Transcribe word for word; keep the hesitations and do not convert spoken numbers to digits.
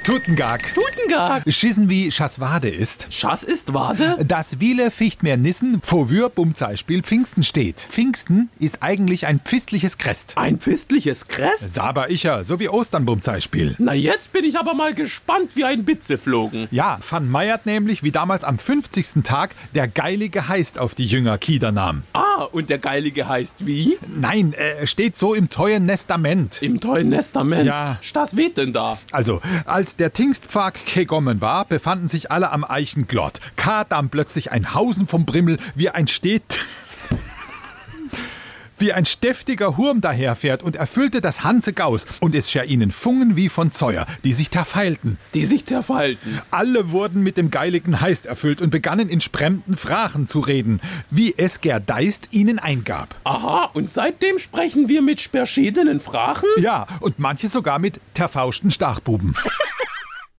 Tutengag. Tutengag. Schissen wie Schasswade ist. Schass ist Wade? Das Wiele ficht mehr Nissen, wofür bum Beispiel Pfingsten steht. Pfingsten ist eigentlich ein pfistliches Crest. Ein pfistliches Crest? Saber icher, so wie Ostern bum Beispiel. Na jetzt bin ich aber mal gespannt wie ein Bitze flogen. Ja, Van Meiert nämlich, wie damals am fünfzigsten Tag, der Geilige heißt auf die Jünger Kieder nahm. Ah, und der Geilige heißt wie? Nein, äh, steht so im Teuen Nestament. Im Teuen Nestament? Ja. Was weht denn da? Also, als der Tingstpfag gekommen war, befanden sich alle am Eichenglott. Kadam plötzlich ein Hausen vom Brimmel, wie ein Steht... wie ein stefftiger Hurm daherfährt und erfüllte das Hanse Gaus. Und es scher ihnen Fungen wie von Zeuer, die sich terfeilten. Die sich terfeilten? Alle wurden mit dem geiligen Heist erfüllt und begannen in spremden Sprachen zu reden, wie es Gerdeist ihnen eingab. Aha, und seitdem sprechen wir mit verschiedenen Sprachen? Ja, und manche sogar mit terfauschten Stachbuben.